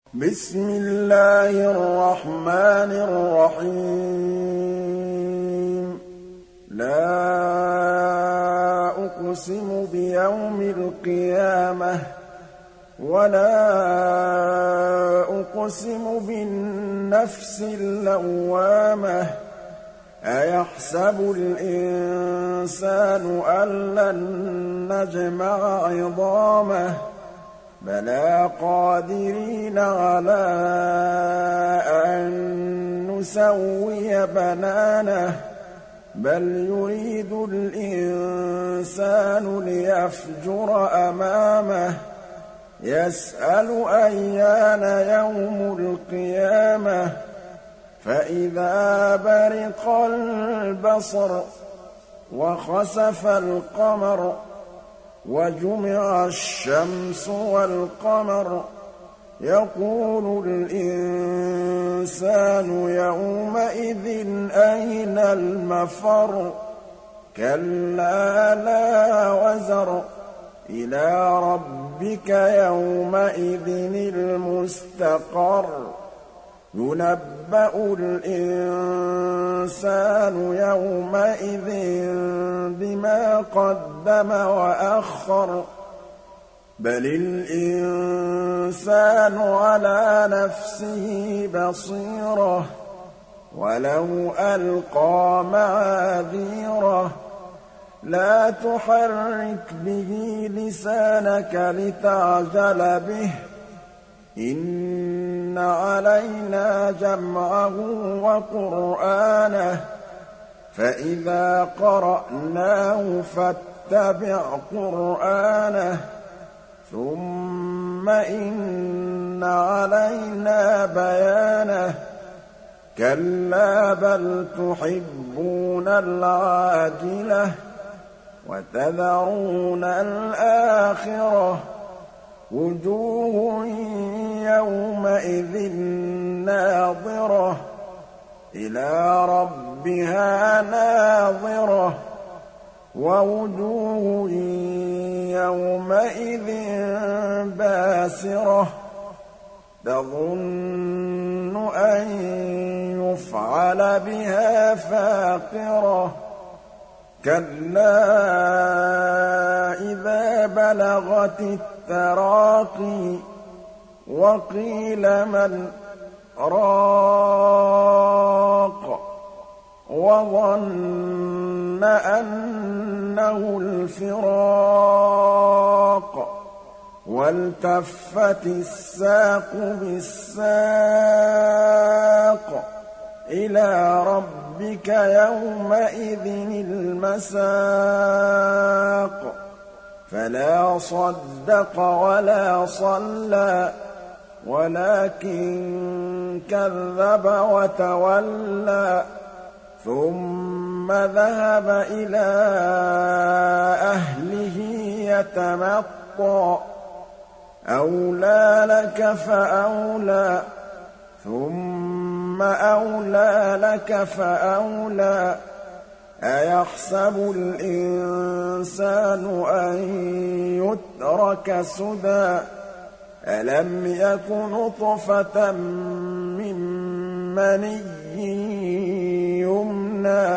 بسم الله الرحمن الرحيم لا أقسم بيوم القيامة ولا أقسم بالنفس اللوامة أيحسب الإنسان أن لن نجمع عظامه بلى قادرين على أن نسوي بنانه بل يريد الإنسان ليفجر أمامه يسأل أيان يوم القيامة فإذا برق البصر وخسف القمر وجمع الشمس والقمر يقول الإنسان يومئذ أين المفر كلا لا وزر إلى ربك يومئذ المستقر ينبأ الإنسان يومئذ بما قدم وأخر بل الإنسان على نفسه بصيرة ولو ألقى معاذيره لا تحرك به لسانك لتعجل به إن علينا جمعه وقرآنه فإذا قرأناه فاتبع قرآنه ثم إن علينا بيانه كلا بل تحبون العاجلة وتذرون الآخرة وجوه يومئذ ناظرة إلى ربها ناظرة ووجوه يومئذ باسرة تظن أن يفعل بها فاقرة كلا إذا بلغت التراقي وقيل من راق وظن أنه الفراق والتفت الساق بالساق إلى ربك يومئذ المساق فلا صدق ولا صلى ولكن كذب وتولى ثم ذهب إلى أهله يتمطى أولى لك فأولى ثم أولى لك فأولى أيحسب الإنسان أن يترك سدى ألم يك نطفة من مني يمنى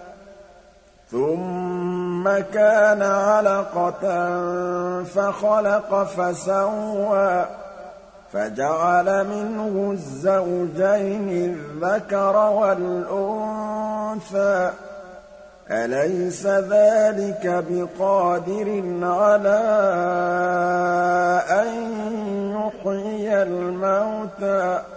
ثم كان علقة فخلق فسوى فجعل منه الزوجين الذكر والأنثى أليس ذلك بقادر على أن يحيي الموتى